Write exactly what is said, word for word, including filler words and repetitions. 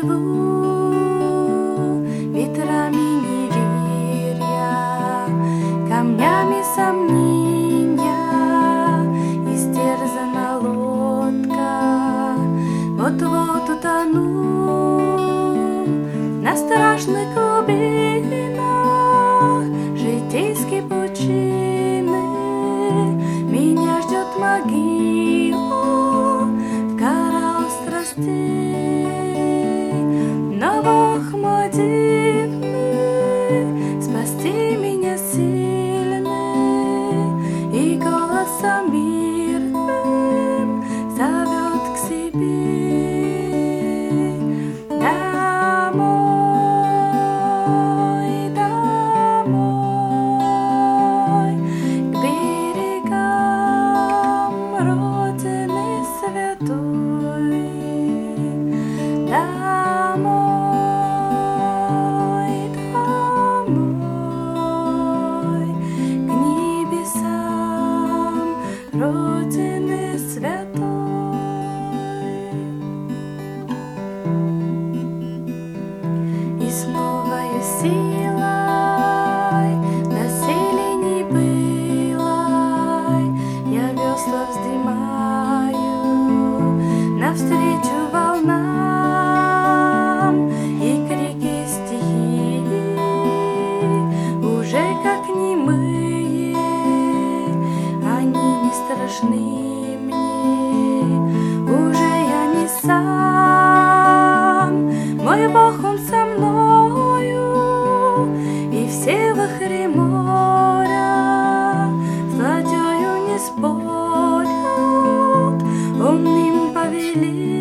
силу, ветрами неверия, камнями сомнения, истерзана лодка, вот-вот утону на страшных глубинах житейской пучины. Меня ждет могила в коралл страстей, но Бог мой дивный, спасти меня сильный, и голосом мирным зовет к себе. Домой, домой, к берегам Родины святой. Домой, домой, к небесам Родины святой. И с новою силой на селении былой я весла вздымаю навстречу волнам, и крики стихии уже как немые, они не страшны мне, уже я не сам, мой Бог, Он со мною, и все вихри моря с ладьёю не спорят, умным повелением